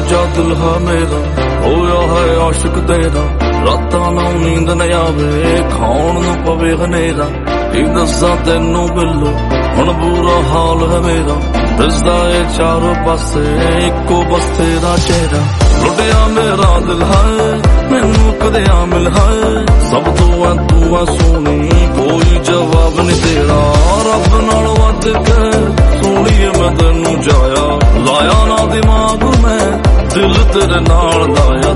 ਦੂਜਾ ਦਿਲ ਹੈ ਮੇਰਾ, ਹੋਇਆ ਹੈ ਆਸ਼ਿਕ ਤੇਰਾ। ਰਾਤਾਂ ਨੂੰ ਨੀਂਦ ਨਹੀਂ ਆਵੇ, ਖਾਣ ਨੂੰ ਪਵੇ ਹਨੇਰਾ। ਕੀ ਦੱਸਾਂ ਤੈਨੂੰ ਬਿੱਲੋ, ਹੁਣ ਬੁਰਾ ਹਾਲ ਹੈ ਮੇਰਾ। ਦਿਸਦਾ ਏ ਚਾਰੋਂ ਪਾਸੇ ਇੱਕੋ ਬਸ ਤੇਰਾ ਚਿਹਰਾ। ਲੁੱਟਿਆ ਮੇਰਾ ਦਿਲ ਹੈ, ਮੈਨੂੰ ਕਦੇ ਆ ਮਿਲ ਹੈ। ਸਭ ਤੋਂ ਐ ਤੂੰ ਐ ਸੋਹਣੀ, ਕੋਈ ਜਵਾਬ ਨਹੀਂ ਤੇਰਾ। ਰੱਬ ਨਾਲ ਵੱਧ ਕੇ ਸੋਹਣੀਏ ਮੈਂ ਤੈਨੂੰ ਜਾਇਆ, ਲਾਇਆ ਨਾ ਦਿਮਾਗ ਮੈਂ, ਦਿਲ ਤੇਰੇ ਨਾਲ ਲਾਇਆ।